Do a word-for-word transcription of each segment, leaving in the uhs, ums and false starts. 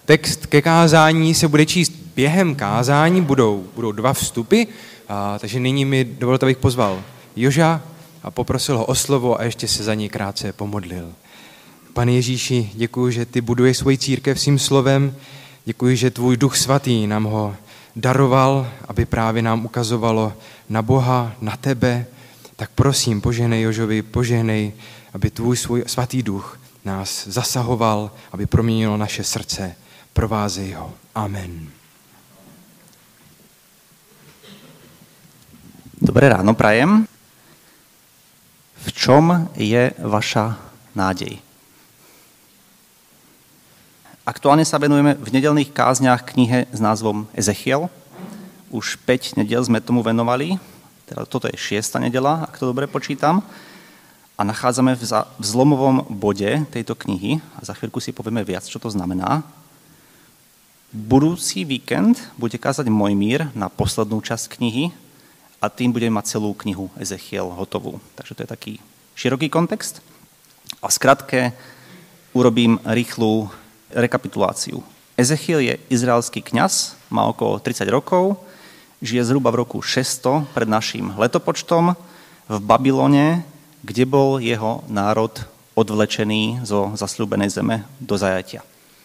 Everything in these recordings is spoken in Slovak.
text ke kázání se bude číst během kázání, budou, budou dva vstupy, a, takže nyní mi dovolte, abych pozval Joža a poprosil ho o slovo a ještě se za něj krátce pomodlil. Pane Ježíši, děkuji, že ty buduješ svoji církev svým slovem, děkuji, že tvůj Duch Svatý nám ho daroval, aby právě nám ukazovalo na Boha, na tebe. Tak prosím, požehnej Jožovi, požehnej, aby tvůj svůj svatý duch nás zasahoval, aby proměnilo naše srdce. Provázej ho. Amen. Dobré ráno prajem. V čom je vaša nádej? Aktuálne sa venujeme v nedeľných kázniach knihe s názvom Ezechiel. Už päť nediel sme tomu venovali. Teda toto je šiesta nedeľa, ak to dobre počítam. A nachádzame v, za, v zlomovom bode tejto knihy. A za chvíľku si povieme viac, čo to znamená. Budúci víkend bude kázať Mojmír na poslednú časť knihy a tým budeme mať celú knihu Ezechiel hotovú. Takže to je taký široký kontext. A v skratke urobím rýchlu rekapituláciu. Ezechiel je izraelský kňaz, má okolo tridsať rokov, žije zhruba v roku šesťsto pred naším letopočtom v Babylone, kde bol jeho národ odvlečený zo zasľúbenej zeme do zajatia.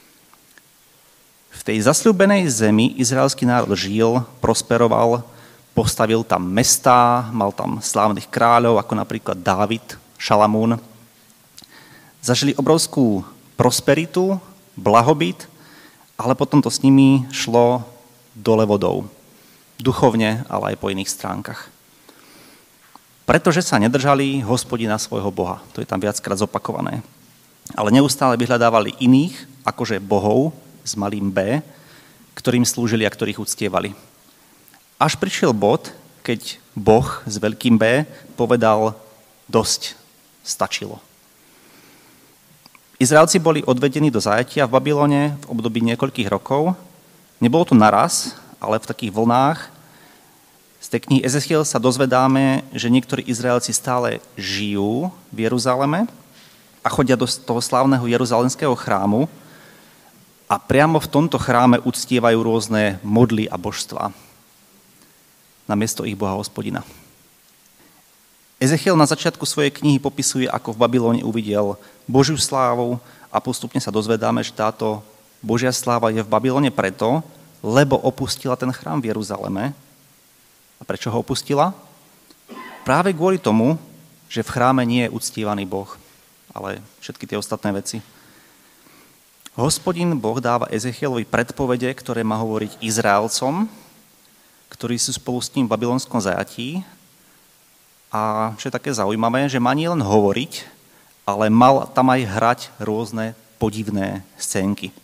V tej zasľúbenej zemi izraelský národ žil, prosperoval, postavil tam mestá, mal tam slávnych kráľov, ako napríklad Dávid, Šalamún. Zažili obrovskú prosperitu, blahobyt, ale potom to s nimi šlo dole vodou. Duchovne, ale aj po iných stránkach. Pretože sa nedržali Hospodina svojho Boha. To je tam viackrát zopakované. Ale neustále vyhľadávali iných, akože bohov s malým B, ktorým slúžili a ktorých uctievali. Až prišiel bod, keď Boh s veľkým B povedal dosť, stačilo. Izraelci boli odvedení do zajatia v Babylone v období niekoľkých rokov. Nebolo to naraz, ale v takých vlnách. Z tej knihy Ezechiel sa dozvedáme, že niektorí Izraelci stále žijú v Jeruzaleme a chodia do toho slávneho jeruzalemského chrámu a priamo v tomto chráme uctievajú rôzne modly a božstvá namiesto ich Boha Hospodina. Ezechiel na začiatku svojej knihy popisuje, ako v Babylone uvidel Božiu slávu a postupne sa dozvedáme, že táto Božia sláva je v Babylone preto, lebo opustila ten chrám v Jeruzaleme. A prečo ho opustila? Práve kvôli tomu, že v chráme nie je uctívaný Boh, ale všetky tie ostatné veci. Hospodin Boh dáva Ezechielovi predpovede, ktoré má hovoriť Izraelcom, ktorí sú spolu s ním v babylonskom zajatí. A čo je také zaujímavé, že má nie len hovoriť, ale mal tam aj hrať rôzne podivné scénky.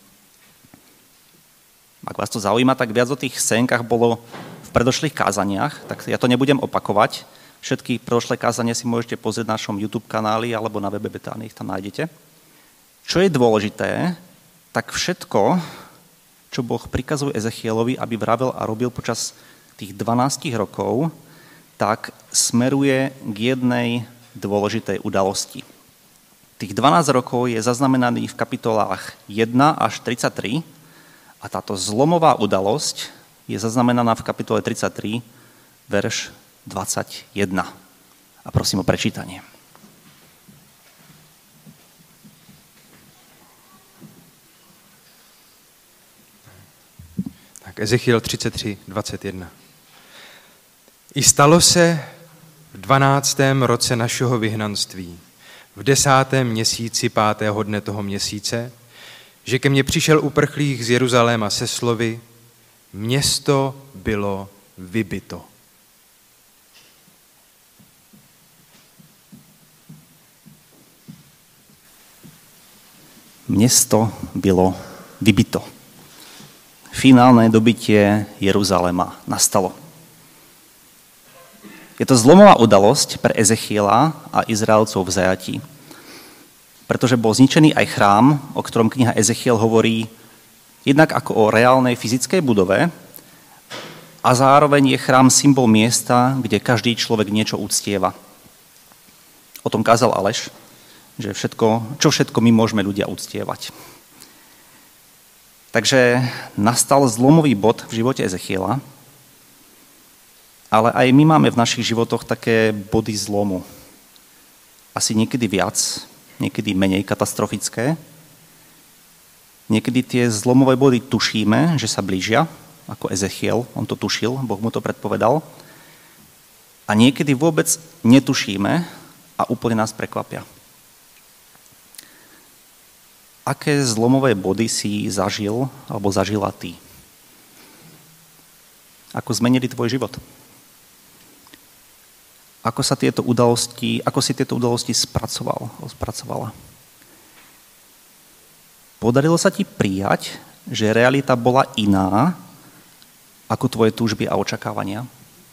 Ak vás to zaujíma, tak viac o tých scénkach bolo v predošlých kázaniach, tak ja to nebudem opakovať. Všetky predošlé kázania si môžete pozrieť na našom YouTube kanáli alebo na webe Betánie, ich tam nájdete. Čo je dôležité, tak všetko, čo Boh prikazuje Ezechielovi, aby vravel a robil počas tých dvanástich rokov, tak smeruje k jednej dôležitej udalosti. Tých dvanásť rokov je zaznamenaných v kapitolách jeden až tridsaťtri a táto zlomová udalosť je zaznamenaná v kapitole tridsaťtri, verš dvadsaťjeden. A prosím o prečítanie. Tak Ezechiel tridsaťtri, dvadsaťjeden. I stalo se v dvanáctém roce našeho vyhnanství, v desátém měsíci pátého dne toho měsíce, že ke mně přišel uprchlík z Jeruzaléma se slovy, město bylo vybito. Město bylo vybito. Finálne dobytie Jeruzalema nastalo. Je to zlomová udalosť pre Ezechiela a Izraelcov v zajatí. Pretože bol zničený aj chrám, o ktorom kniha Ezechiel hovorí jednak ako o reálnej fyzickej budove a zároveň je chrám symbol miesta, kde každý človek niečo uctieva. O tom kázal Aleš, že všetko, čo všetko my môžeme ľudia uctievať. Takže nastal zlomový bod v živote Ezechiela, ale aj my máme v našich životoch také body zlomu. Asi niekedy viac, niekedy menej katastrofické. Niekedy tie zlomové body tušíme, že sa blížia, ako Ezechiel, on to tušil, Boh mu to predpovedal. A niekedy vôbec netušíme a úplne nás prekvapia. Aké zlomové body si zažil alebo zažila ty? Ako zmenili tvoj život? Ako sa tieto udalosti, ako si tieto udalosti spracoval, spracovala? Podarilo sa ti prijať, že realita bola iná ako tvoje túžby a očakávania?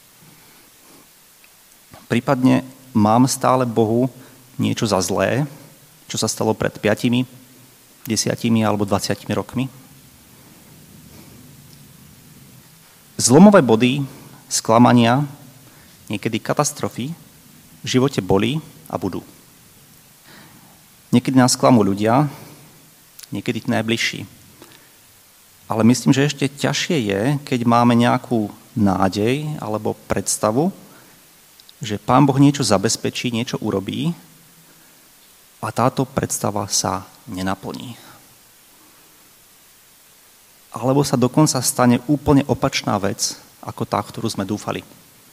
Prípadne mám stále Bohu niečo za zlé, čo sa stalo pred piatimi, desiatimi alebo dvaciatimi rokmi? Zlomové body, sklamania, niekedy katastrofy v živote boli a budú. Niekedy nás sklamú ľudia, niekedy tí najbližší. Ale myslím, že ešte ťažšie je, keď máme nejakú nádej alebo predstavu, že Pán Boh niečo zabezpečí, niečo urobí a táto predstava sa nenaplní. Alebo sa dokonca stane úplne opačná vec, ako tá, ktorú sme dúfali.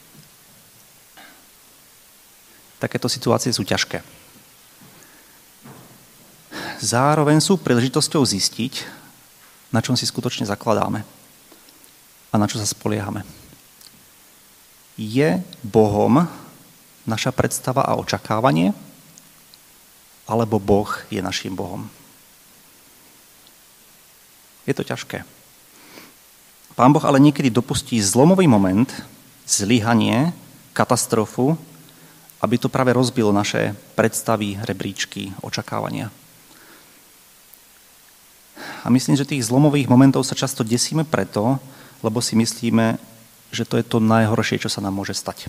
Takéto situácie sú ťažké. Zároveň sú príležitosťou zistiť, na čom si skutočne zakladáme a na čo sa spoliehame. Je Bohom naša predstava a očakávanie, alebo Boh je naším Bohom? Je to ťažké. Pán Boh ale niekedy dopustí zlomový moment, zlyhanie, katastrofu, aby to práve rozbilo naše predstavy, rebríčky, očakávania. A myslím, že tých zlomových momentov sa často desíme preto, lebo si myslíme, že to je to najhoršie, čo sa nám môže stať.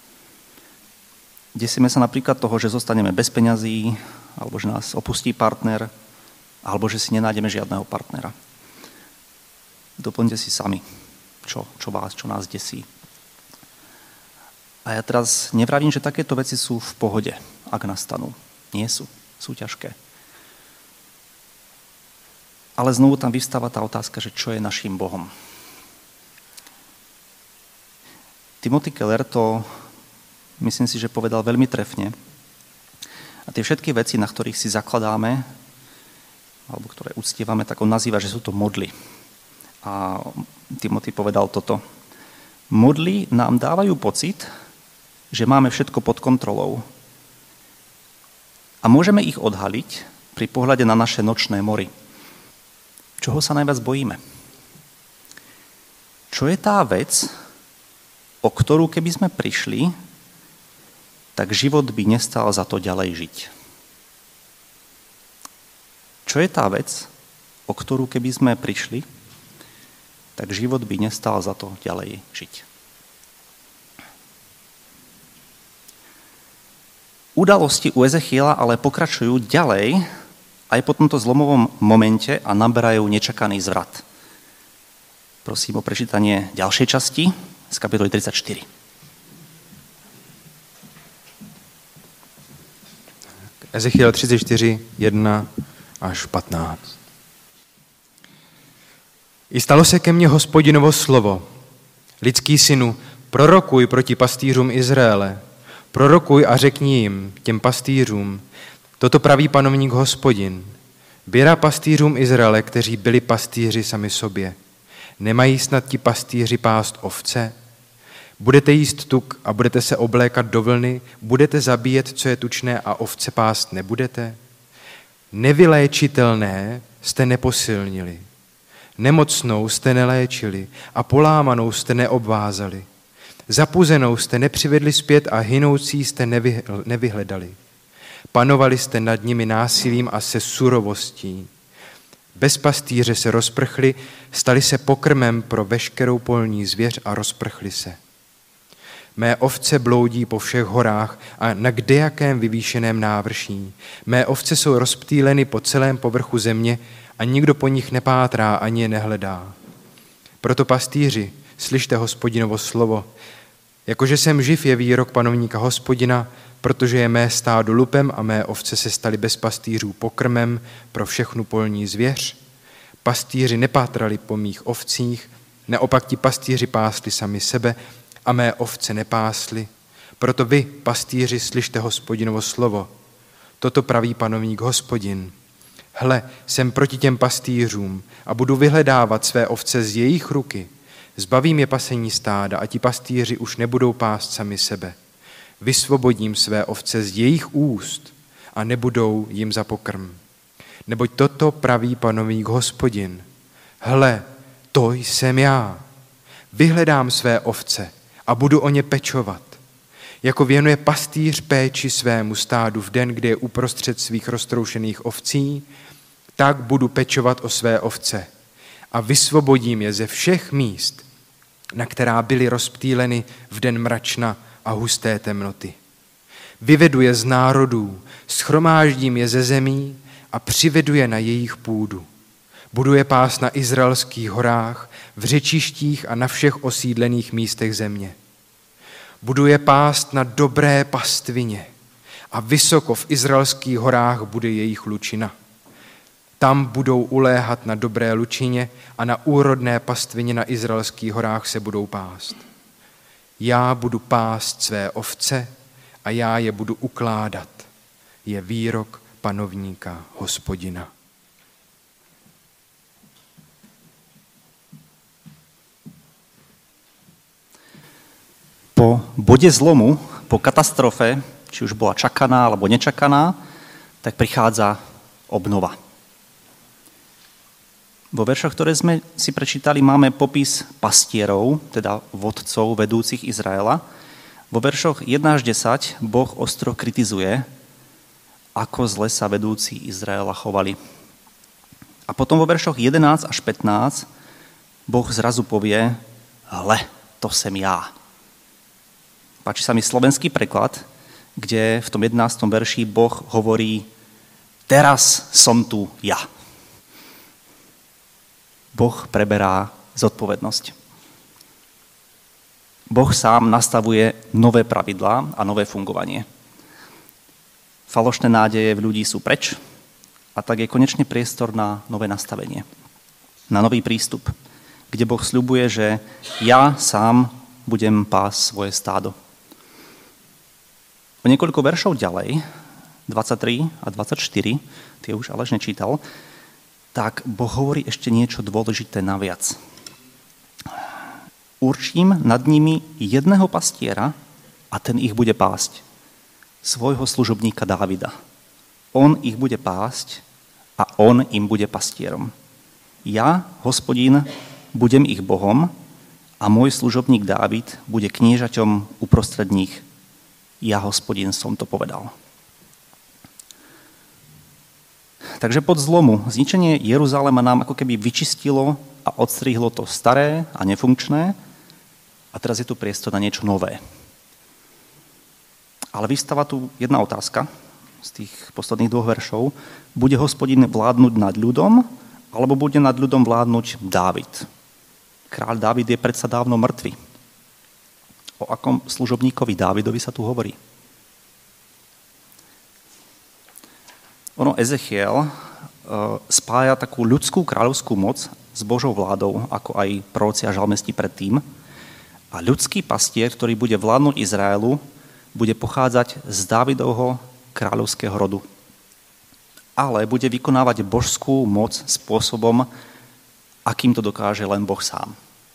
Desíme sa napríklad toho, že zostaneme bez peňazí, alebo že nás opustí partner, alebo že si nenájdeme žiadneho partnera. Doplňte si sami, čo, čo vás, čo nás desí. A ja teraz nevravím, že takéto veci sú v pohode, ak nastanú. Nie sú, sú ťažké. Ale znovu tam vystáva tá otázka, že čo je naším Bohom. Timothy Keller to, myslím si, že povedal veľmi trefne. A tie všetky veci, na ktorých si zakladáme, alebo ktoré uctievame, tak on nazýva, že sú to modly. A Timothy povedal toto. Modly nám dávajú pocit, že máme všetko pod kontrolou. A môžeme ich odhaliť pri pohľade na naše nočné mory. Čoho sa najviac bojíme? Čo je tá vec, o ktorú keby sme prišli, tak život by nestal za to ďalej žiť? Čo je tá vec, o ktorú keby sme prišli, tak život by nestal za to ďalej žiť? Udalosti u Ezechiela ale pokračujú ďalej aj po tomto zlomovom momente a naberajú nečakaný zvrat. Prosím o prečítanie ďalšej časti z kapitoly tridsaťštyri. Ezechiel třicet čtyři, jedna až patnáct. I stalo se ke mně Hospodinovo slovo. Lidský synu, prorokuj proti pastýřům Izraele. Prorokuj a řekni jim, těm pastýřům, toto praví panovník Hospodin. Běda pastýřům Izraele, kteří byli pastýři sami sobě. Nemají snad ti pastýři pást ovce? Budete jíst tuk a budete se oblékat do vlny, budete zabíjet, co je tučné a ovce pást nebudete? Nevyléčitelné jste neposilnili, nemocnou jste neléčili a polámanou jste neobvázali. Zapuzenou jste nepřivedli zpět a hynoucí jste nevyhledali. Panovali jste nad nimi násilím a se surovostí. Bez pastýře se rozprchli, stali se pokrmem pro veškerou polní zvěř a rozprchli se. Mé ovce bloudí po všech horách a na kdejakém vyvýšeném návrší. Mé ovce jsou rozptýleny po celém povrchu země a nikdo po nich nepátrá ani je nehledá. Proto pastýři, slyšte Hospodinovo slovo. Jakože jsem živ je výrok panovníka Hospodina, protože je mé stádo lupem a mé ovce se staly bez pastýřů pokrmem pro všechnu polní zvěř. Pastýři nepátrali po mých ovcích, naopak ti pastýři pásli sami sebe a mé ovce nepásli. Proto vy, pastýři, slyšte Hospodinovo slovo. Toto praví panovník Hospodin. Hle, jsem proti těm pastýřům a budu vyhledávat své ovce z jejich ruky. Zbavím je pasení stáda a ti pastýři už nebudou pást sami sebe. Vysvobodím své ovce z jejich úst a nebudou jim za pokrm. Neboť toto praví panovník Hospodin. Hle, to jsem já. Vyhledám své ovce a budu o ně pečovat. Jako věnuje pastýř péči svému stádu v den, kdy je uprostřed svých roztroušených ovcí, tak budu pečovat o své ovce a vysvobodím je ze všech míst, na která byly rozptýleny v den mračna a husté temnoty. Vyvedu je z národů, shromáždím je ze zemí a přivedu je na jejich půdu. Budu je pást na izraelských horách, v řečištích a na všech osídlených místech země. Budu je pást na dobré pastvině a vysoko v izraelských horách bude jejich lučina. Tam budou uléhat na dobré lučině a na úrodné pastvině na izraelských horách se budou pást. Já budu pást své ovce a já je budu ukládat. Je výrok panovníka Hospodina. Po bode zlomu, po katastrofe, či už bola čakaná alebo nečakaná, tak prichádza obnova. Vo veršoch, ktoré sme si prečítali, máme popis pastierov, teda vodcov vedúcich Izraela. Vo veršoch jeden až desať Boh ostro kritizuje, ako zle sa vedúci Izraela chovali. A potom vo veršoch jedenásť až pätnásť Boh zrazu povie, hle, to sem ja. Páči sa mi slovenský preklad, kde v tom jedenástom verši Boh hovorí, teraz som tu ja. Boh preberá zodpovednosť. Boh sám nastavuje nové pravidlá a nové fungovanie. Falošné nádeje v ľudí sú preč a tak je konečne priestor na nové nastavenie, na nový prístup, kde Boh sľubuje, že ja sám budem pásť svoje stádo. O niekoľko veršov ďalej, dvadsaťtri a dvadsaťštyri, tie už Aleš nečítal, tak Boh hovorí ešte niečo dôležité naviac. Určím nad nimi jedného pastiera a ten ich bude pásť. Svojho služobníka Dávida. On ich bude pásť a on im bude pastierom. Ja, Hospodín, budem ich Bohom a môj služobník Dávid bude kniežaťom uprostred nich. Ja, Hospodín, som to povedal. Takže pod zlomu zničenie Jeruzalema nám ako keby vyčistilo a odstrihlo to staré a nefunkčné a teraz je tu priestor na niečo nové. Ale vystáva tu jedna otázka z tých posledných dvoch veršov. Bude Hospodin vládnuť nad ľudom alebo bude nad ľudom vládnuť Dávid? Kráľ Dávid je predsa dávno mŕtvy. O akom služobníkovi Dávidovi sa tu hovorí? Ono Ezechiel spája takú ľudskú kráľovskú moc s Božou vládou, ako aj proroci a žalmesti predtým. A ľudský pastier, ktorý bude vládnuť Izraelu, bude pochádzať z Dávidovho kráľovského rodu. Ale bude vykonávať božskú moc spôsobom, akým to dokáže len Boh sám.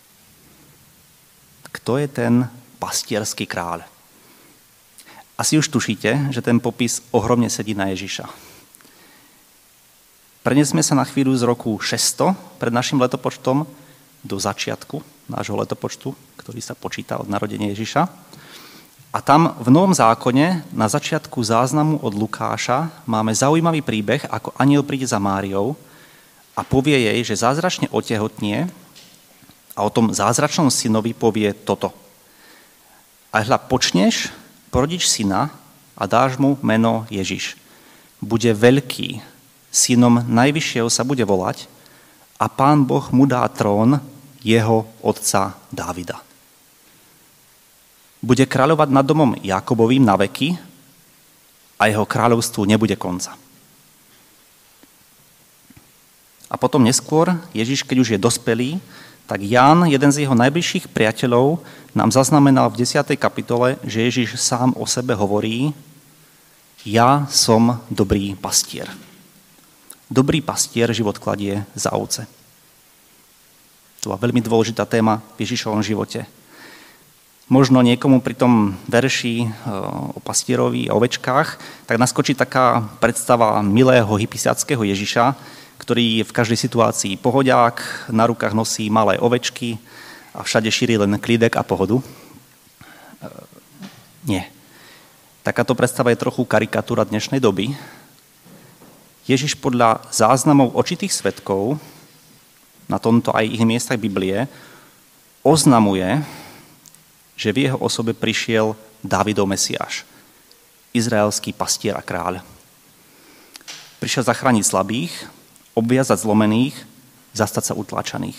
Kto je ten pastierský kráľ? Asi už tušíte, že ten popis ohromne sedí na Ježiša. Prenesme sa na chvíľu z roku šesťsto pred našim letopočtom do začiatku nášho letopočtu, ktorý sa počíta od narodenia Ježiša. A tam v Novom zákone na začiatku záznamu od Lukáša máme zaujímavý príbeh, ako anjel príde za Máriou a povie jej, že zázračne otehotnie a o tom zázračnom synovi povie toto. A hľa, počneš, porodíš syna a dáš mu meno Ježiš. Bude veľký, synom Najvyššieho sa bude volať a Pán Boh mu dá trón jeho otca Dávida. Bude kráľovať nad domom Jakobovým na veky a jeho kráľovstvu nebude konca. A potom neskôr, Ježiš, keď už je dospelý, tak Ján, jeden z jeho najbližších priateľov, nám zaznamenal v desiatej kapitole, že Ježiš sám o sebe hovorí: Ja som dobrý pastier. Dobrý pastier život kladie za ovce. To bola veľmi dôležitá téma v Ježišovom živote. Možno niekomu pri tom verši o pastierovi a ovečkách, tak naskočí taká predstava milého hypisiackého Ježiša, ktorý je v každej situácii pohodiák, na rukách nosí malé ovečky a všade šíri len klídek a pohodu. Nie. Takáto predstava je trochu karikatúra dnešnej doby. Ježiš podľa záznamov očitých svedkov, na tomto aj ich miestach Biblie, oznamuje, že v jeho osobe prišiel Dávidov Mesiáš, izraelský pastier a kráľ. Prišiel zachrániť slabých, obviazať zlomených, zastať sa utláčaných.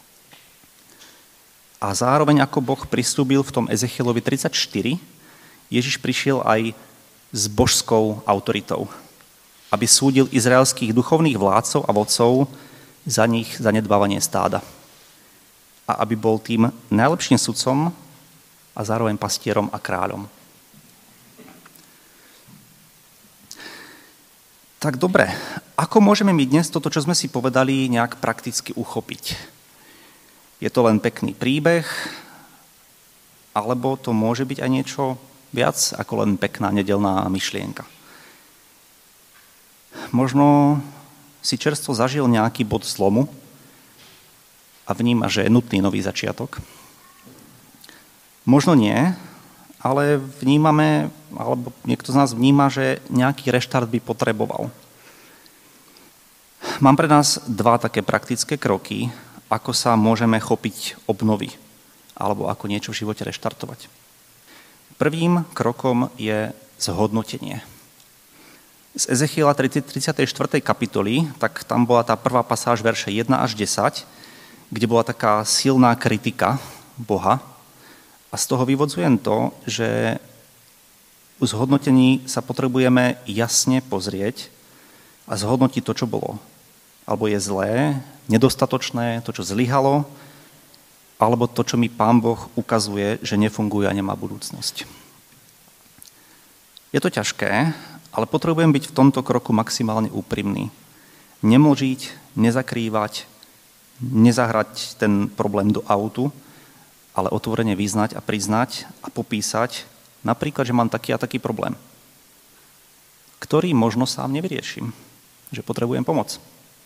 A zároveň, ako Boh prisľúbil v tom Ezechielovi tridsaťštyri, Ježiš prišiel aj s božskou autoritou, aby súdil izraelských duchovných vládcov a vodcov za nich zanedbávanie stáda. A aby bol tým najlepším sudcom a zároveň pastierom a kráľom. Tak dobre, ako môžeme my dnes toto, čo sme si povedali, nejak prakticky uchopiť? Je to len pekný príbeh, alebo to môže byť aj niečo viac ako len pekná nedeľná myšlienka? Možno si čerstvo zažil nejaký bod zlomu a vníma, že je nutný nový začiatok. Možno nie, ale vnímame, alebo niekto z nás vníma, že nejaký reštart by potreboval. Mám pre nás dva také praktické kroky, ako sa môžeme chopiť obnovy, alebo ako niečo v živote reštartovať. Prvým krokom je zhodnotenie. Z Ezechiela tridsiatej štvrtej kapitoly, tak tam bola tá prvá pasáž verše jeden až desať, kde bola taká silná kritika Boha. A z toho vyvodzujem to, že v zhodnotení sa potrebujeme jasne pozrieť a zhodnotiť to, čo bolo. Alebo je zlé, nedostatočné, to, čo zlyhalo, alebo to, čo mi Pán Boh ukazuje, že nefunguje a nemá budúcnosť. Je to ťažké, ale potrebujem byť v tomto kroku maximálne úprimný. Nemlžiť, nezakrývať, nezahrať ten problém do autu, ale otvorene vyznať a priznať a popísať napríklad, že mám taký a taký problém, ktorý možno sám nevyriešim, že potrebujem pomoc.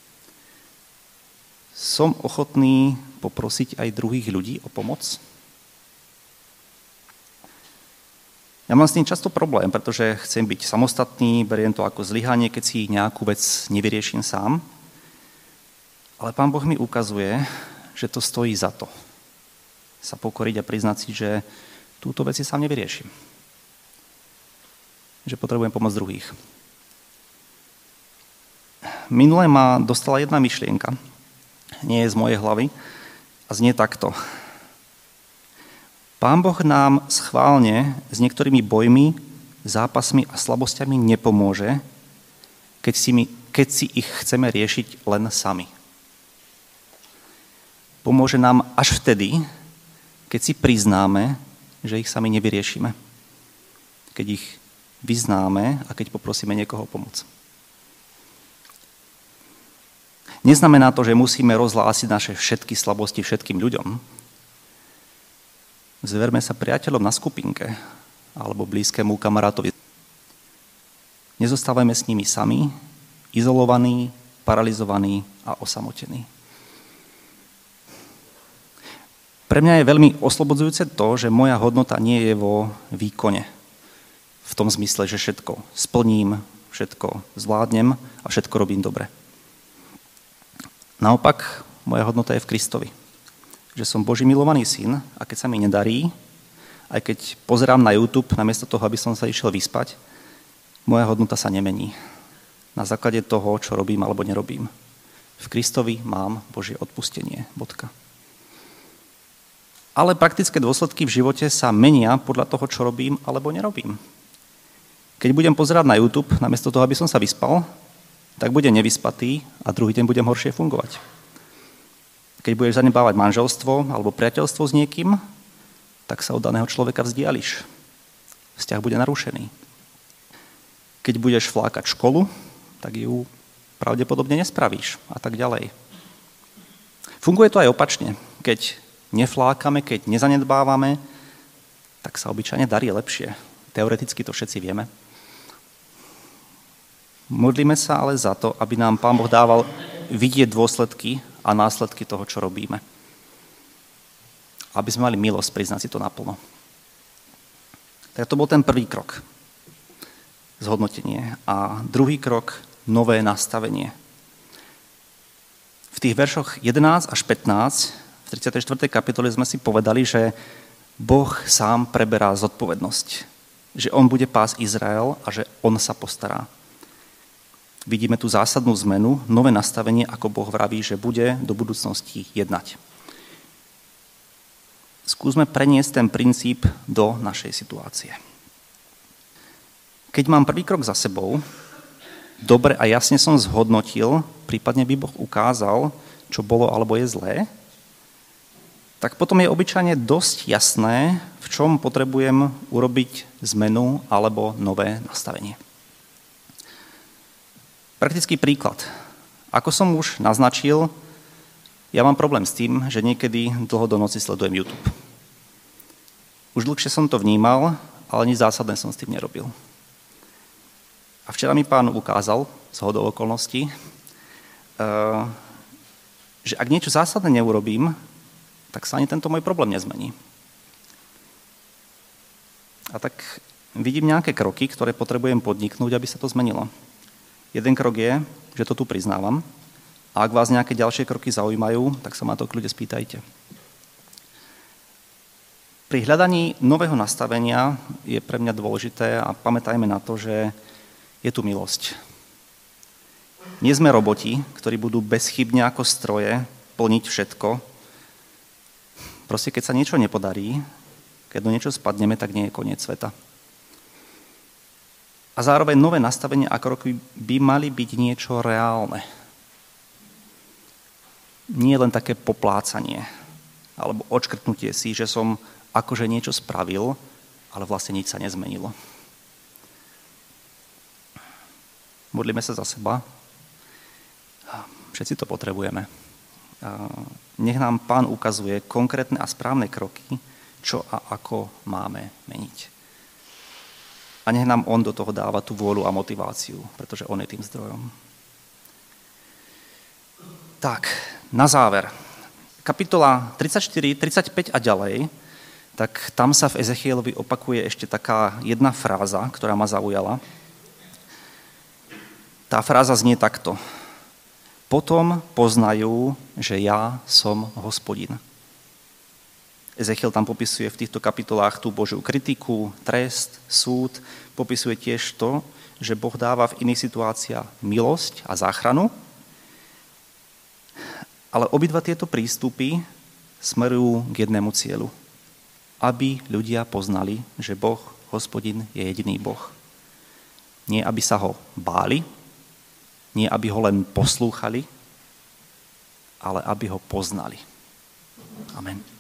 Som ochotný poprosiť aj druhých ľudí o pomoc? Ja mám s tým často problém, pretože chcem byť samostatný, beriem to ako zlyhanie, keď si nejakú vec nevyrieším sám. Ale Pán Boh mi ukazuje, že to stojí za to. Sa pokoriť a priznať si, že túto vec si sám nevyriešim. Že potrebujem pomoc druhých. Minule ma dostala jedna myšlienka, nie je z mojej hlavy, a znie takto. Pán Boh nám schválne s niektorými bojmi, zápasmi a slabosťami nepomôže, keď si, my, keď si ich chceme riešiť len sami. Pomôže nám až vtedy, keď si priznáme, že ich sami nevyriešime. Keď ich vyznáme a keď poprosíme niekoho o pomoc. Neznamená to, že musíme rozhlásiť naše všetky slabosti všetkým ľuďom. Zverme sa priateľom na skupinke alebo blízkému kamarátovi. Nezostávajme s nimi sami, izolovaní, paralizovaní a osamotení. Pre mňa je veľmi oslobodzujúce to, že moja hodnota nie je vo výkone. V tom zmysle, že všetko splním, všetko zvládnem a všetko robím dobre. Naopak, moja hodnota je v Kristovi. Že som Boží milovaný syn a keď sa mi nedarí, aj keď pozerám na YouTube namiesto toho, aby som sa išiel vyspať, moja hodnota sa nemení. na základe toho, čo robím alebo nerobím. V Kristovi mám Božie odpustenie. Bodka. Ale praktické dôsledky v živote sa menia podľa toho, čo robím alebo nerobím. Keď budem pozerať na YouTube, namiesto toho, aby som sa vyspal, tak budem nevyspatý a druhý deň budem horšie fungovať. Keď budeš zanedbávať manželstvo alebo priateľstvo s niekým, tak sa od daného človeka vzdiališ. Vzťah bude narušený. Keď budeš flákať školu, tak ju pravdepodobne nespravíš a tak ďalej. Funguje to aj opačne. Keď neflákame, keď nezanedbávame, tak sa obyčajne darí lepšie. Teoreticky to všetci vieme. Modlíme sa ale za to, aby nám Pán Boh dával vidieť dôsledky a následky toho, čo robíme. Aby sme mali milosť priznať si to naplno. Tak to bol ten prvý krok. Zhodnotenie. A druhý krok, nové nastavenie. V tých veršoch jedenásť až pätnásť v tridsiatej štvrtej kapitole sme si povedali, že Boh sám preberá zodpovednosť. Že on bude pásť Izrael a že on sa postará. Vidíme tu zásadnú zmenu, nové nastavenie, ako Boh vraví, že bude do budúcnosti jednať. Skúsme preniesť ten princíp do našej situácie. Keď mám prvý krok za sebou, dobre a jasne som zhodnotil, prípadne by Boh ukázal, čo bolo alebo je zlé, tak potom je obyčajne dosť jasné, v čom potrebujem urobiť zmenu alebo nové nastavenie. Praktický príklad. Ako som už naznačil, ja mám problém s tým, že niekedy dlho do noci sledujem YouTube. Už dlhšie som to vnímal, ale nič zásadné som s tým nerobil. A včera mi Pán ukázal, zhodou okolností, že ak niečo zásadné neurobím, tak sa ani tento môj problém nezmení. A tak vidím nejaké kroky, ktoré potrebujem podniknúť, aby sa to zmenilo. Jeden krok je, že to tu priznávam. A ak vás nejaké ďalšie kroky zaujímajú, tak sa ma to kľudne spýtajte. Pri hľadaní nového nastavenia je pre mňa dôležité a pamätajme na to, že je tu milosť. Nie sme roboti, ktorí budú bezchybne ako stroje plniť všetko. Proste, keď sa niečo nepodarí, keď do niečo spadneme, tak nie je koniec sveta. A zároveň nové nastavenie a kroky by mali byť niečo reálne. Nie len také poplácanie, alebo odškrtnutie si, že som akože niečo spravil, ale vlastne nič sa nezmenilo. Modlíme sa za seba. Všetci to potrebujeme. Nech nám Pán ukazuje konkrétne a správne kroky, čo a ako máme meniť. A nech nám on do toho dáva tú vôľu a motiváciu, pretože on je tým zdrojom. Tak, na záver. Kapitola tridsaťštyri, tridsaťpäť a ďalej, tak tam sa v Ezechielovi opakuje ešte taká jedna fráza, ktorá ma zaujala. Tá fráza znie takto. Potom poznajú, že ja som Hospodin. Ezechiel tam popisuje v týchto kapitolách tú Božiu kritiku, trest, súd. Popisuje tiež to, že Boh dáva v iných situáciách milosť a záchranu. Ale obidva tieto prístupy smerujú k jednému cieľu. Aby ľudia poznali, že Boh, Hospodin, je jediný Boh. Nie, aby sa ho báli, nie, aby ho len poslúchali, ale aby ho poznali. Amen.